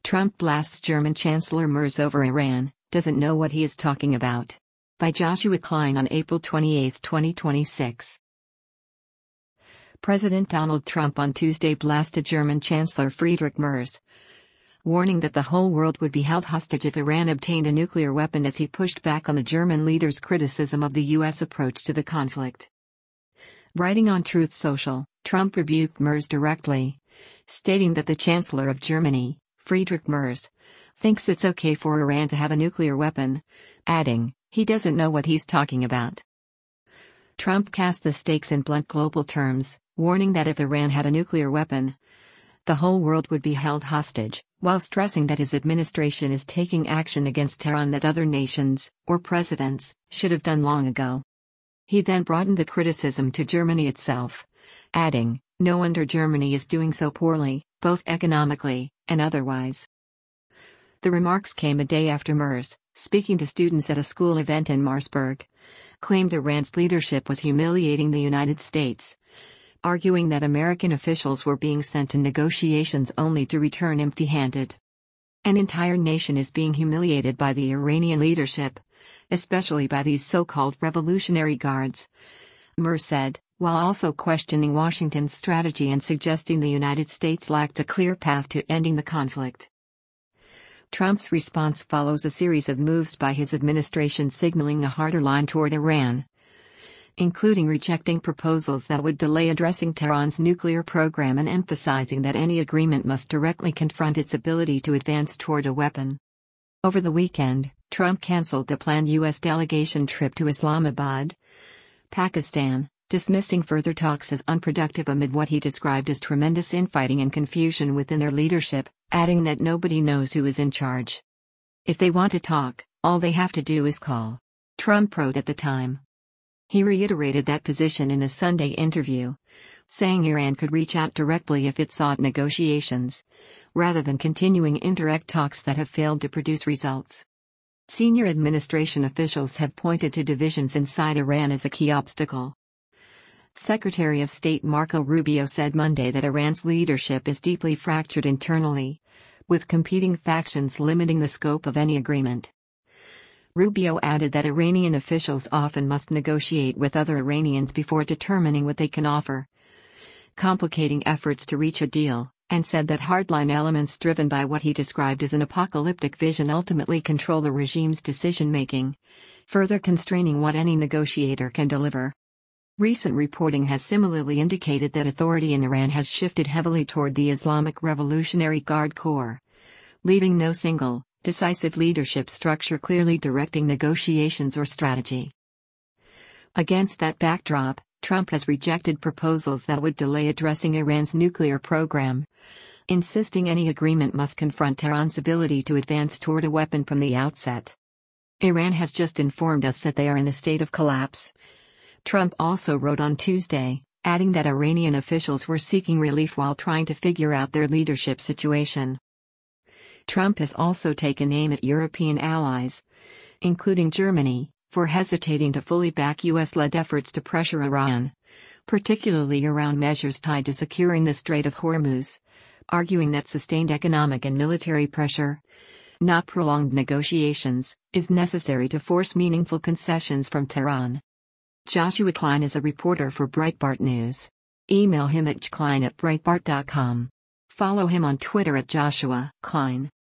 Trump blasts German Chancellor Merz over Iran, doesn't know what he is talking about. By Joshua Klein on April 28, 2026. President Donald Trump on Tuesday blasted German Chancellor Friedrich Merz, warning that the whole world would be held hostage if Iran obtained a nuclear weapon as he pushed back on the German leader's criticism of the U.S. approach to the conflict. Writing on Truth Social, Trump rebuked Merz directly, stating that the Chancellor of Germany, Friedrich Merz, thinks it's okay for Iran to have a nuclear weapon, adding, he doesn't know what he's talking about. Trump cast the stakes in blunt global terms, warning that if Iran had a nuclear weapon, the whole world would be held hostage, while stressing that his administration is taking action against Tehran that other nations, or presidents, should have done long ago. He then broadened the criticism to Germany itself, adding, no wonder Germany is doing so poorly, both economically and otherwise. The remarks came a day after Merz, speaking to students at a school event in Marsburg, claimed Iran's leadership was humiliating the United States, arguing that American officials were being sent to negotiations only to return empty-handed. An entire nation is being humiliated by the Iranian leadership, especially by these so-called Revolutionary Guards, Merz said, while also questioning Washington's strategy and suggesting the United States lacked a clear path to ending the conflict. Trump's response follows a series of moves by his administration signaling a harder line toward Iran, including rejecting proposals that would delay addressing Tehran's nuclear program and emphasizing that any agreement must directly confront its ability to advance toward a weapon. Over the weekend, Trump canceled the planned U.S. delegation trip to Islamabad, Pakistan, dismissing further talks as unproductive amid what he described as tremendous infighting and confusion within their leadership, adding that nobody knows who is in charge. If they want to talk, all they have to do is call, Trump wrote at the time. He reiterated that position in a Sunday interview, saying Iran could reach out directly if it sought negotiations, rather than continuing indirect talks that have failed to produce results. Senior administration officials have pointed to divisions inside Iran as a key obstacle. Secretary of State Marco Rubio said Monday that Iran's leadership is deeply fractured internally, with competing factions limiting the scope of any agreement. Rubio added that Iranian officials often must negotiate with other Iranians before determining what they can offer, complicating efforts to reach a deal, and said that hardline elements driven by what he described as an apocalyptic vision ultimately control the regime's decision-making, further constraining what any negotiator can deliver. Recent reporting has similarly indicated that authority in Iran has shifted heavily toward the Islamic Revolutionary Guard Corps, leaving no single, decisive leadership structure clearly directing negotiations or strategy. Against that backdrop, Trump has rejected proposals that would delay addressing Iran's nuclear program, insisting any agreement must confront Tehran's ability to advance toward a weapon from the outset. Iran has just informed us that they are in a state of collapse, Trump also wrote on Tuesday, adding that Iranian officials were seeking relief while trying to figure out their leadership situation. Trump has also taken aim at European allies, including Germany, for hesitating to fully back US-led efforts to pressure Iran, particularly around measures tied to securing the Strait of Hormuz, arguing that sustained economic and military pressure, not prolonged negotiations, is necessary to force meaningful concessions from Tehran. Joshua Klein is a reporter for Breitbart News. Email him at jklein@breitbart.com. Follow him on Twitter at Joshua Klein.